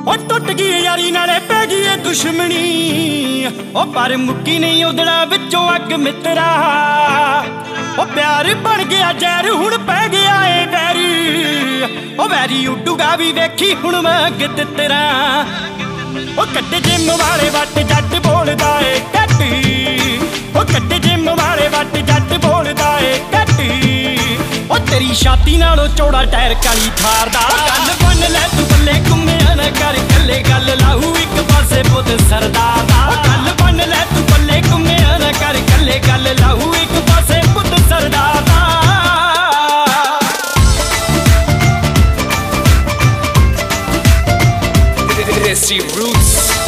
ਉਹ ਟੁੱਟ ਗਈ ਯਾਰੀ ਨਾਲੇ ਪੈ ਗਈ ਏ ਦੁਸ਼ਮਣੀ। ਉਹ ਪਰ ਮੁੱਕੀ ਨਹੀਂ ਉਦੜਾ ਵਿੱਚੋਂ ਅੱਗ ਮਿੱਤਰਾ। ਉਹ ਪਿਆਰ ਬਣ ਗਿਆ ਜ਼ਹਿਰ ਹੁਣ ਪੈ ਗਿਆ ਏ ਵੈਰੀ। ਉਹ ਵੈਰੀ ਉੱਡੂਗਾ ਵੀ ਵੇਖੀ ਹੁਣ ਮੰਗ ਤੇਰਾ। ਉਹ ਕੱਟੇ ਜਿੰਮ ਵਾਲੇ ਵੱਟ ਜੱਟ ਬੋਲਦਾ ਏ ਕੱਟ। ਉਹ ਕੱਟੇ ਜਿੰਮ ਵਾਲੇ ਵੱਟ ਜੱਟ ਬੋਲਦਾ ਏ ਕੱਟ। ਉਹ ਤੇਰੀ ਛਾਤੀ ਨਾਲੋਂ ਚੌੜਾ ਟਾਇਰ ਕਾਲੀ ਥਾਰ ਦਾ। ਗੱਲ ਬਣ ਲੈ ਤੂੰ ਬੱਲੇ ਘੁੰਮਿਆ ਨਾ ਕਰ ਕੱਲੇ ਗੱਲ ਲਾਹੂ ਇੱਕ ਪਾਸੇ ਪੁੱਤ ਸਰਦਾਰ ਦਾ। ਗੱਲ ਬਣ ਲੈ ਤੂੰ ਬੱਲੇ ਘੁੰਮਿਆ ਨਾ ਕਰ ਕੱਲੇ ਗੱਲ ਲਾਹੂ ਇੱਕ ਪਾਸੇ ਪੁੱਤ ਸਰਦਾਰ ਦਾ। Desi Roots।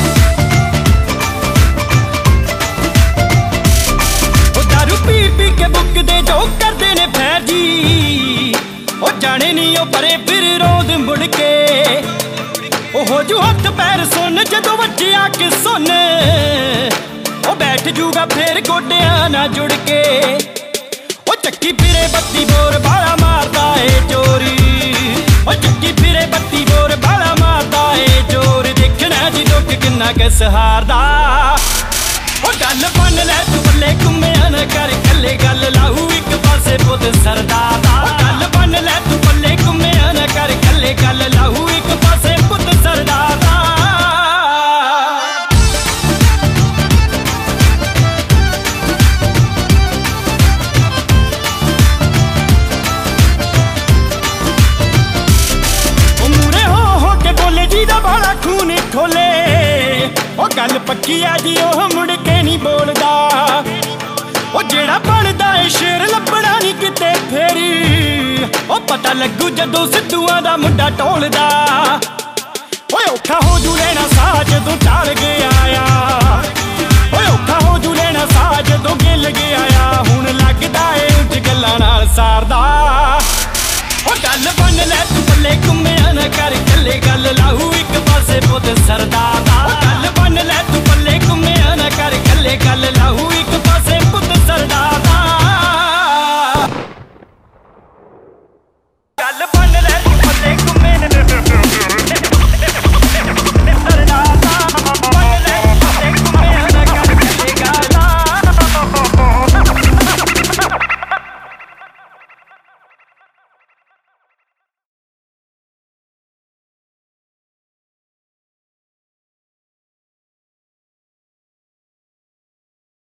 दारू पी पी के बुकदे जो करदे ने फैर जी। ओ जाने नहीं ओ परे फिर रोज मुड़ के। ओ हो जू हथ पैर सुन जदों वज्जिया कि सुन। ओ बैठ जूगा फिर गोडियां ना जुड़ के। ओ चक्की फिरे बत्ती बोर बाला मारदा ए चोरी। ओ चक्की फिरे बत्ती बोर बाला मारदा ए जोर। देखना जी दुख किन्ना के सहारदा। ओ गल बन लै तू बल्ले घुम्मिया ना कर कल्ले गल लाहू एक पासे पुत सरदार दा। गल बन लै तू बल्ले घुम्मिया ना कर कल्ले गल लाहू एक पासे पुत सरदार दा। ओ मूरे हो के बोले जी दा बाला खून खोले। ओ गल पक्की आ जी ओह मुड़ के नहीं बोलदा। ओ जेड़ा बनदा ए शेर लभना नहीं किते फेरी। ओ पता लगू जदों सिद्धूआं दा मुंडा टोलदा। ओए औखा हो जू लेना साह जदों टाल गया आ। ओए औखा हो जू लेना साह जदों गिल गया आ। हुण लगदा ए उठ गल्लां नाल सारदा। ओ गल बन लै तू बल्ले